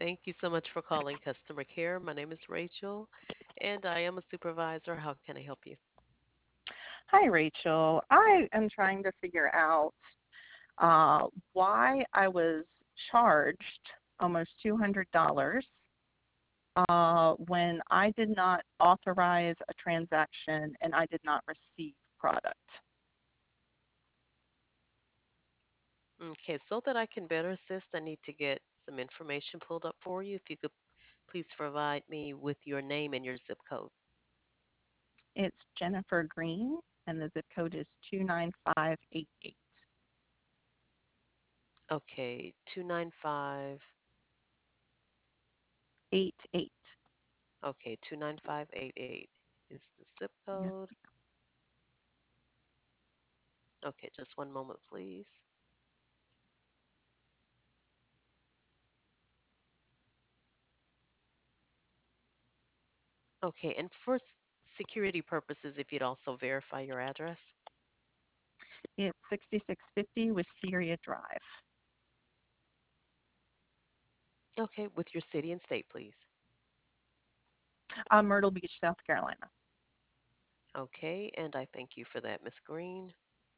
Thank you so much for calling customer care. My name is Rachel, and I am a supervisor. How can I help you? Hi, Rachel. I am trying to figure out uh, why I was charged almost $200 when I did not authorize a transaction and I did not receive product. Okay, so that I can better assist, I need to get some information pulled up for you. If you could please provide me with your name and your zip code. It's Jennifer Green, and the zip code is 29588. Okay, 295. 88. Okay, 29588 is the zip Yes. code. Okay, just one moment, please. Okay, and for security purposes, if you'd also verify your address. It's 6650 Wisteria Drive, Okay, with your city and state, please. Myrtle Beach, South Carolina. Okay, and I thank you for that, Miss Green.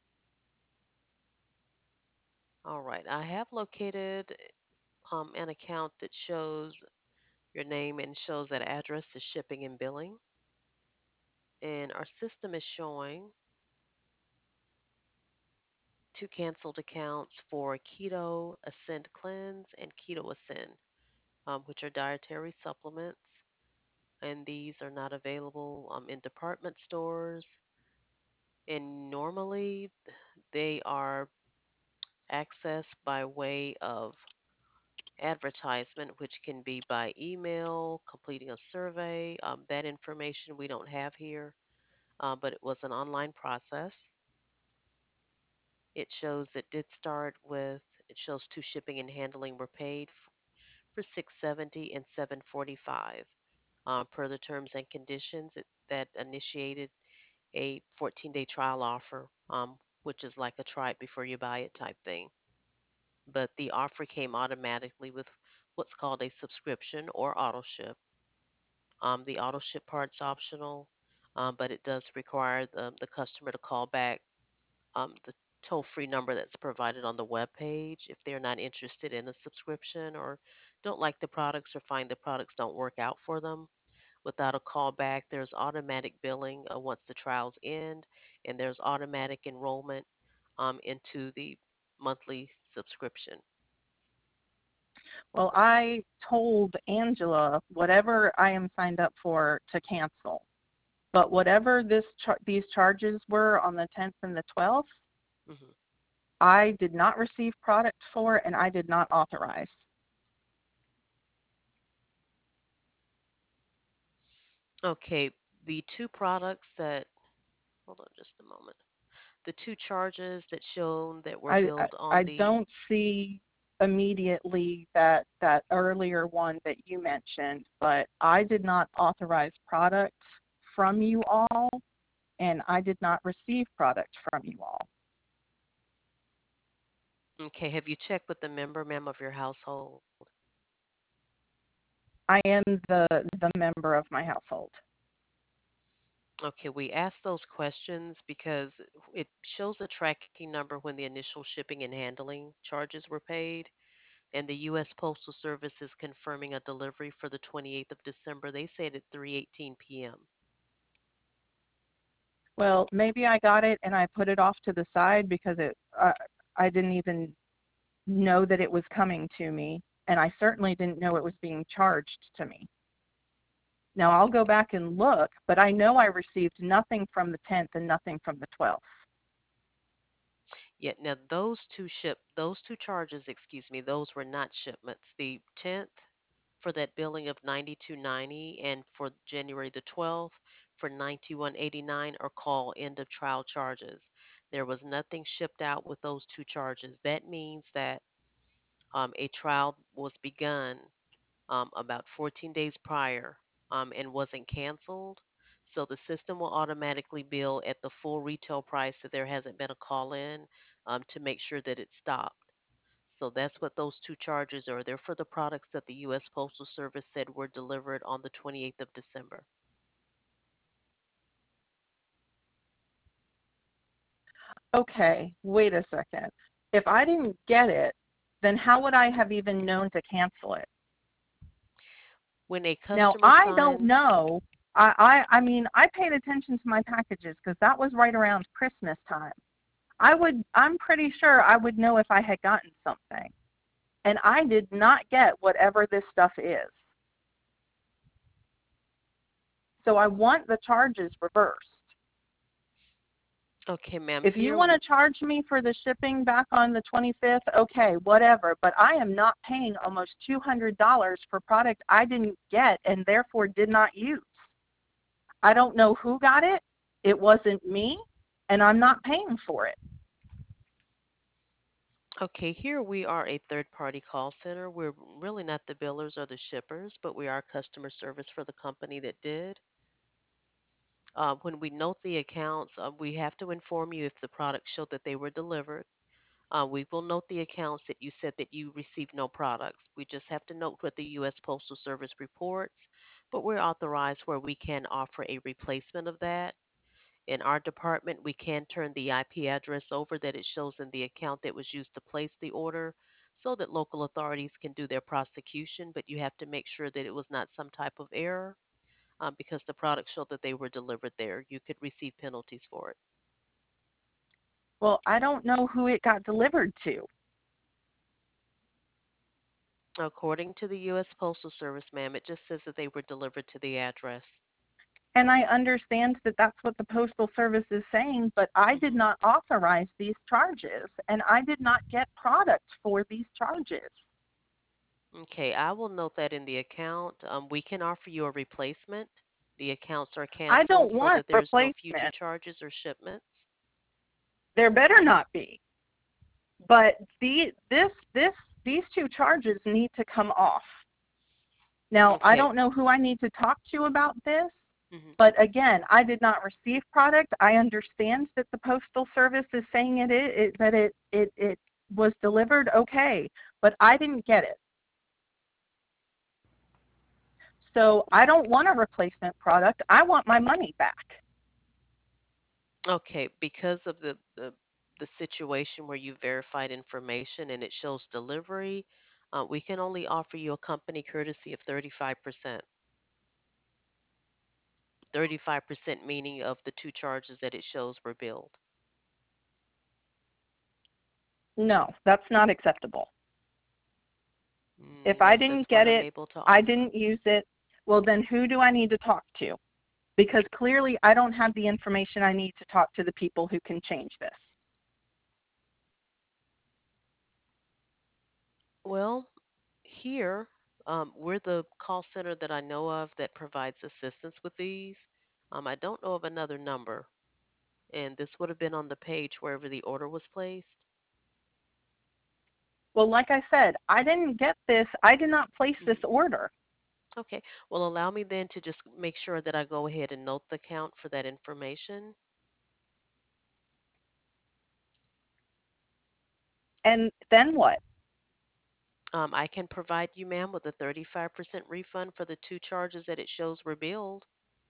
All right, I have located an account that shows your name and shows that address is shipping and billing. And our system is showing two canceled accounts for Keto Ascend Cleanse and Keto Ascend, which are dietary supplements. And these are not available in department stores. And normally they are accessed by way of advertisement, which can be by email, completing a survey. That information we don't have here, but it was an online process. It shows it did start with, it shows two shipping and handling were paid for 670 and 745. Per the terms and conditions, that initiated a 14-day trial offer, which is like a try it before you buy it type thing. But the offer came automatically with what's called a subscription or auto ship. The auto ship part's optional, but it does require the customer to call back the toll free number that's provided on the web page if they're not interested in a subscription or don't like the products or find the products don't work out for them. Without a callback, there's automatic billing once the trials end, and there's automatic enrollment into the monthly subscription. Well, I told Angela whatever I am signed up for to cancel. But whatever these charges were on the 10th and the 12th, hmm I did not receive product for and I did not authorize. Okay, the two products that, hold on just a moment. The two charges that shown that were I, I, billed on I the, don't see immediately that earlier one that you mentioned, but I did not authorize product from you all and I did not receive product from you all. okay, have you checked with the member, ma'am, of your household? I am the member of my household. Okay, we asked those questions because it shows a tracking number when the initial shipping and handling charges were paid, and the U.S. Postal Service is confirming a delivery for the 28th of December. They said at 3:18 p.m. Well, maybe I got it and I put it off to the side because I didn't even know that it was coming to me, and I certainly didn't know it was being charged to me. Now I'll go back and look, but I know I received nothing from the 10th and nothing from the 12th. Yet now those two charges, excuse me, those were not shipments. The 10th for that billing of 92.90 and for January the 12th for 91.89 are called end of trial charges. There was nothing shipped out with those two charges. That means that a trial was begun about 14 days prior and wasn't canceled. So the system will automatically bill at the full retail price if there hasn't been a call in to make sure that it stopped. So that's what those two charges are. They're for the products that the U.S. Postal Service said were delivered on the 28th of December. Okay, wait a second. If I didn't get it, then how would I have even known to cancel it? When a Now, customer I don't signs, know. I mean, I paid attention to my packages because that was right around Christmas time. I'm pretty sure I would know if I had gotten something. And I did not get whatever this stuff is. So I want the charges reversed. okay, ma'am, If you here, want to charge me for the shipping back on the 25th, okay, whatever. But I am not paying almost $200 for product I didn't get and therefore did not use. I don't know who got it. It wasn't me, and I'm not paying for it. okay, here we are a third party call center. We're really not the billers or the shippers, but we are customer service for the company that did. When we note the accounts, we have to inform you if the products show that they were delivered. We will note the accounts that you said that you received no products. We just have to note what the U.S. Postal Service reports, but we're authorized where we can offer a replacement of that. In our department, we can turn the IP address over that it shows in the account that was used to place the order so that local authorities can do their prosecution, but you have to make sure that it was not some type of error because the products show that they were delivered there. You could receive penalties for it. Well, I don't know who it got delivered to. According to the U.S. Postal Service, ma'am, it just says that they were delivered to the address. And I understand that that's what the Postal Service is saying, but I did Hmm. not authorize these charges, and I did not get product for these charges. Okay, I will note that in the account. We can offer you a replacement. The accounts are I canceled don't so want that there's no future replacement. charges or shipments. There better not be. But these two charges need to come off. Now, I Okay. don't know who I need to talk to about this, Hmm. but again, I did not receive product. I understand that the Postal Service is saying that it was delivered okay, but I didn't get it. So I don't want a replacement product. I want my money back. Okay, because of the situation where you verified information and it shows delivery, we can only offer you a company courtesy of 35%. 35% meaning of the two charges that it shows were billed. No, that's not acceptable. If I Yes, didn't that's what get I'm it, able to I offer. didn't use it, well, then who do I need to talk to? Because clearly I don't have the information I need to talk to the people who can change this. Well, here, we're the call center that I know of that provides assistance with these. I don't know of another number, and this would have been on the page wherever the order was placed. Well, like I said, I didn't get this. I did not place this Hmm. order. Okay, well, allow me then to just make sure that I go ahead and note the count for that information. And then what? I can provide you, ma'am, with a 35% refund for the two charges that it shows were billed.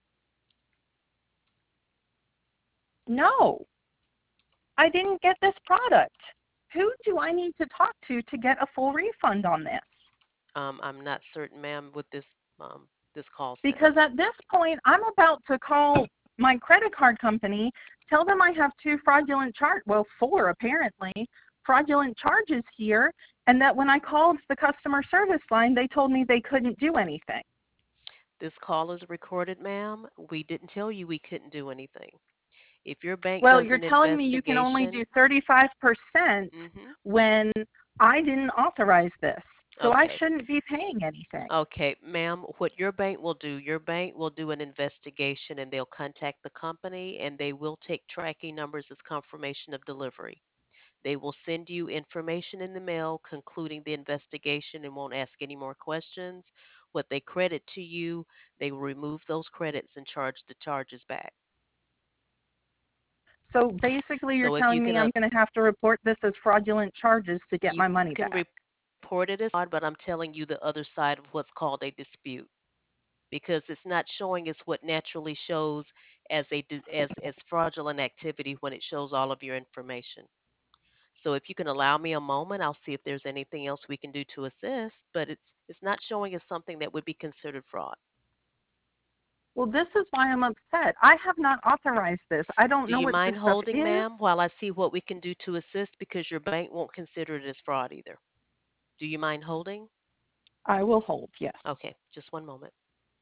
No, I didn't get this product. Who do I need to talk to get a full refund on this? I'm not certain, ma'am, with this call Because center. at this point, I'm about to call my credit card company, tell them I have two fraudulent well, four apparently, fraudulent charges here, and that when I called the customer service line, they told me they couldn't do anything. This call is recorded, ma'am. We didn't tell you we couldn't do anything. If your bank Well, does you're an telling me you can only do investigation, 35% hmm when I didn't authorize this. So I okay. shouldn't be paying anything. Okay, ma'am, what your bank will do an investigation and they'll contact the company and they will take tracking numbers as confirmation of delivery. They will send you information in the mail concluding the investigation and won't ask any more questions. What they credit to you, they will remove those credits and charge the charges back. So basically, you're So if you telling can me I'm going to have to report this as fraudulent charges to get you my money can back. report it as fraud, but I'm telling you the other side of what's called a dispute because it's not showing us what naturally shows as as fraudulent activity when it shows all of your information. So if you can allow me a moment, I'll see if there's anything else we can do to assist, but it's not showing us something that would be considered fraud. Well, this is why I'm upset. I have not authorized this. I don't Do know you what this mind stuff holding, is. ma'am, while I see what we can do to assist because your bank won't consider it as fraud either? Do you mind holding? I will hold, yes. Okay, just one moment.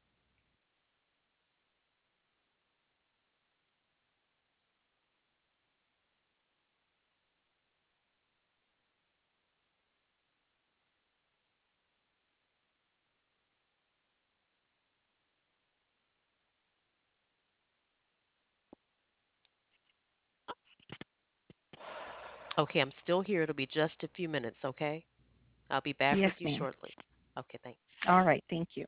Okay, I'm still here. It'll be just a few minutes, okay? I'll be back Yes, with you ma'am. shortly. Okay, thanks. All right, thank you.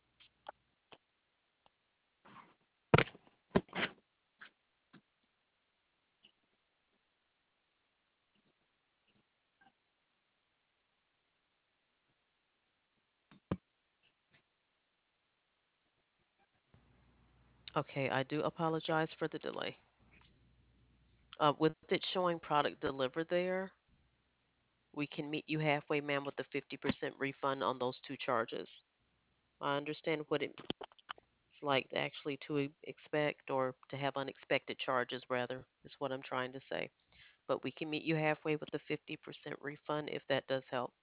Okay, I do apologize for the delay. With it showing product delivered there, we can meet you halfway, ma'am, with the 50% refund on those two charges. I understand what it's like actually to expect or to have unexpected charges, rather, is what I'm trying to say. But we can meet you halfway with the 50% refund if that does help.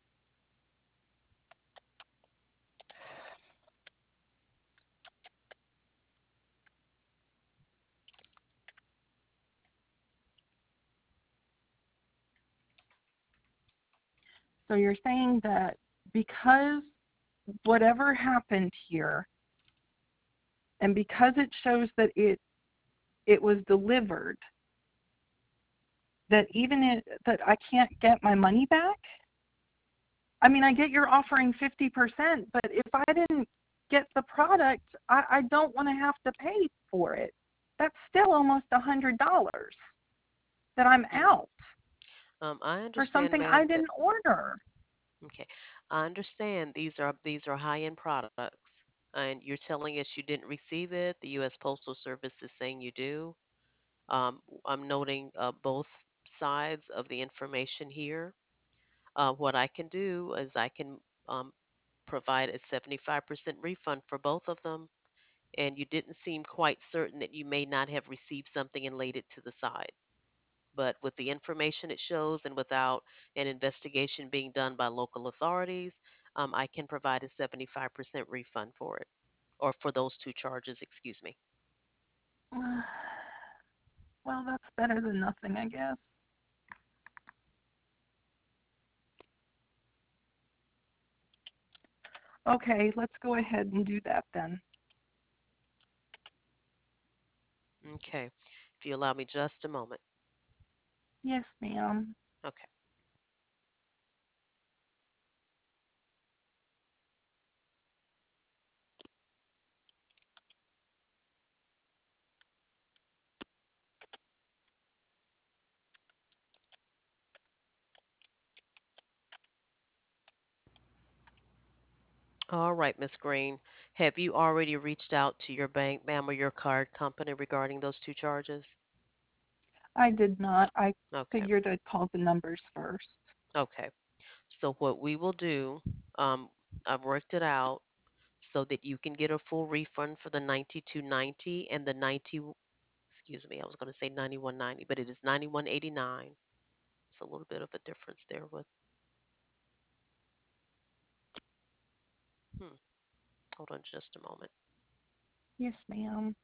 So you're saying that because whatever happened here, and because it shows that it was delivered, that that I can't get my money back? I mean, I get you're offering 50%, but if I didn't get the product, I don't want to have to pay for it. That's still almost $100 that I'm Hmm. out I for understand, something I ma'am, that didn't order. okay. I understand these are high-end products, and you're telling us you didn't receive it. The U.S. Postal Service is saying you do. I'm noting both sides of the information here. What I can do is I can um, provide a 75% refund for both of them, and you didn't seem quite certain that you may not have received something and laid it to the side. But with the information it shows and without an investigation being done by local authorities, I can provide a 75% refund for it, or for those two charges, excuse me. Well, that's better than nothing, I guess. Okay, let's go ahead and do that then. Okay. If you allow me just a moment. Yes, ma'am. Okay. All right, Miss Green. Have you already reached out to your bank, ma'am, or your card company regarding those two charges? I did not. I Okay. figured I'd call the numbers first. Okay. So what we will do, um, I've worked it out so that you can get a full refund for the 92.90 and the 90, excuse me, I was going to say 91.90, but it is 91.89. It's a little bit of a difference there with hmm, hold on just a moment. Yes, ma'am.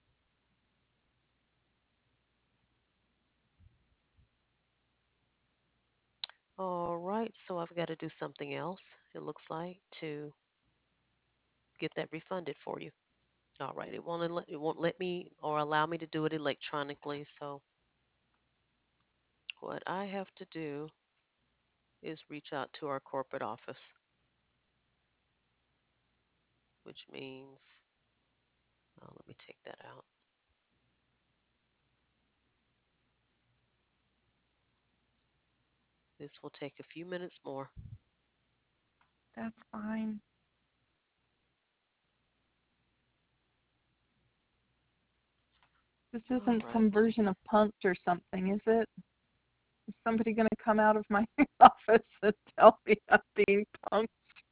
All right, so I've got to do something else, it looks like, to get that refunded for you. All right, it won't let me or allow me to do it electronically, so what I have to do is reach out to our corporate office, which means let me take that out. This will take a few minutes more. That's fine. This All isn't right. some version of Punked or something, is it? Is somebody going to come out of my office and tell me I'm being punked?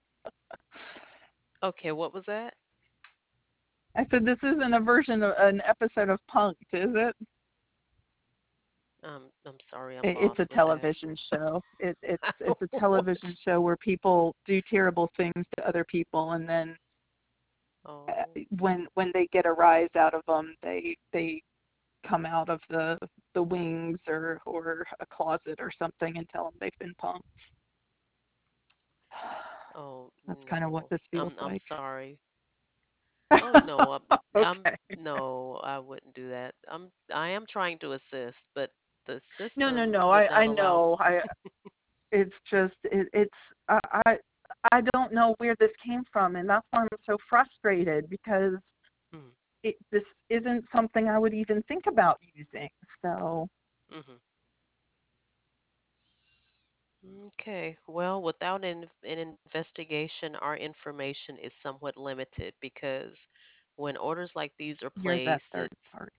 Okay, what was that? I said, this isn't a version of an episode of Punked, is it? I'm sorry, I'm It's a lost with that. television show. It's a television show where people do terrible things to other people, and then Oh, when they get a rise out of them, they come out of the wings or a closet or something and tell them they've been punked. oh That's kind of what no. this feels I'm like. sorry. Oh no, I'm Okay. no, I wouldn't do that. I am trying to assist, but the No, no, system no. would I not allow. know. It's just it's I I I don't know where this came from, and that's why I'm so frustrated because Mm, this isn't something I would even think about using. So hmm. Okay. Well, without an investigation, our information is somewhat limited because when orders like these are you're that placed, third party.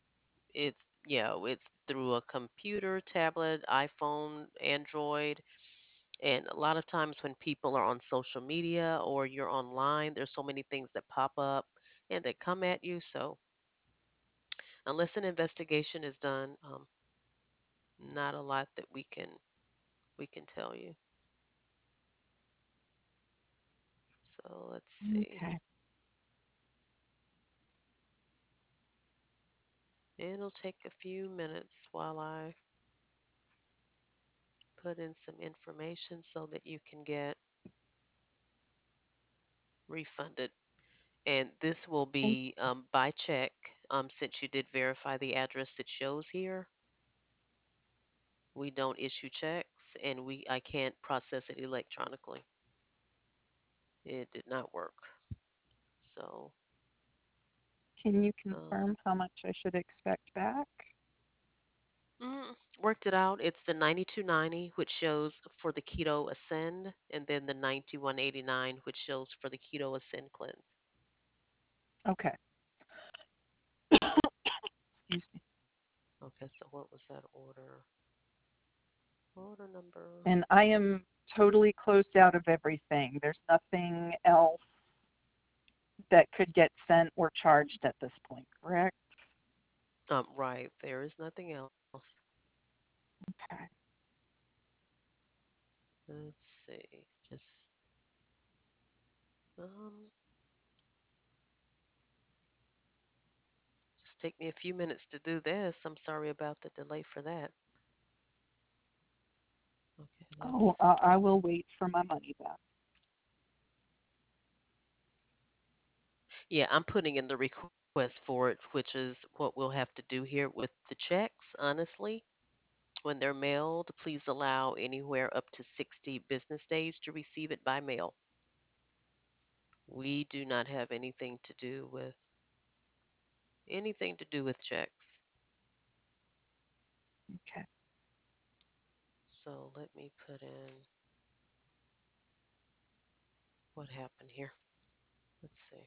it's through a computer, tablet, iPhone, Android. And a lot of times when people are on social media or you're online, there's so many things that pop up and that come at you. So unless an investigation is done, not a lot that we can tell you. So let's see. Okay. It'll take a few minutes while I put in some information so that you can get refunded. And this will Thank be by check. Since you did verify the address that shows here, we don't issue checks, and I can't process it electronically. It did not work. So Can you um, confirm how much I should expect back? worked it out. It's the 92.90, which shows for the Keto Ascend, and then the 91.89, which shows for the Keto Ascend Cleanse. Okay. Excuse me. Okay, so what was that order? Order number. And I am totally closed out of everything. There's nothing else that could get sent or charged at this point, correct? Right. There is nothing else. Okay. Let's see. Um, just take me a few minutes to do this. I'm sorry about the delay for that. Okay, Oh, let's. I will wait for my money back. Yeah, I'm putting in the request for it, which is what we'll have to do here with the checks. Honestly, when they're mailed, please allow anywhere up to 60 business days to receive it by mail. We do not have anything to do with checks. Okay. So let me put in what happened here. Let's see.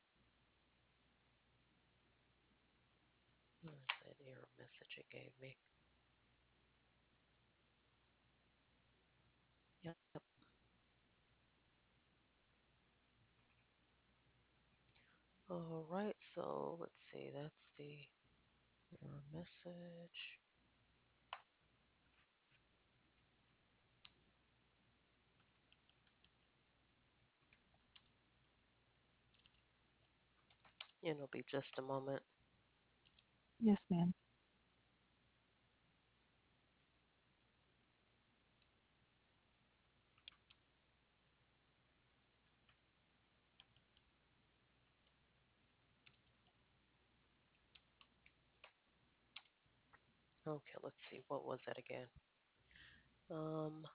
What is that error message it gave me? Yep. All right. So let's see. That's the error message. It'll be just a moment. Yes, ma'am. Okay. Let's see. What was that again? Um,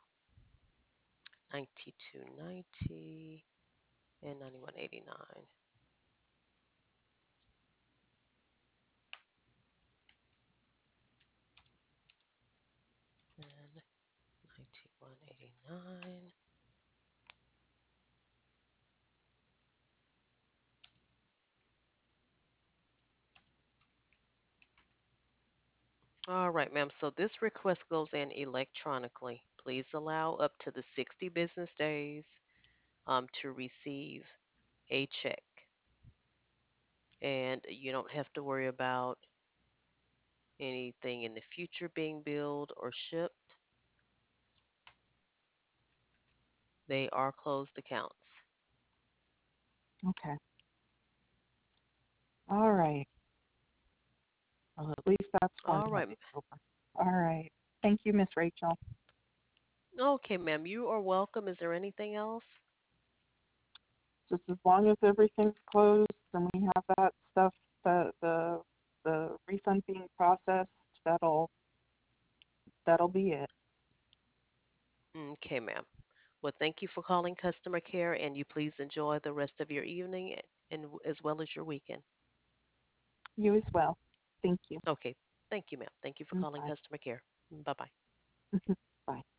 92.90 and 91.89 and Nine. All right, ma'am. So this request goes in electronically. Please allow up to the 60 business days to receive a check. And you don't have to worry about anything in the future being billed or shipped. They are closed accounts. Okay. All right. Well, at least that's one All right. headache over. All right. Thank you, Miss Rachel. Okay, ma'am. You are welcome. Is there anything else? Just as long as everything's closed and we have that stuff, the refund being processed, that'll that'll be it. Okay, ma'am. Well, thank you for calling customer care, and you please enjoy the rest of your evening and as well as your weekend. You as well. Thank you. Okay. Thank you, ma'am. Thank you for calling Bye. customer care. Bye bye. Bye.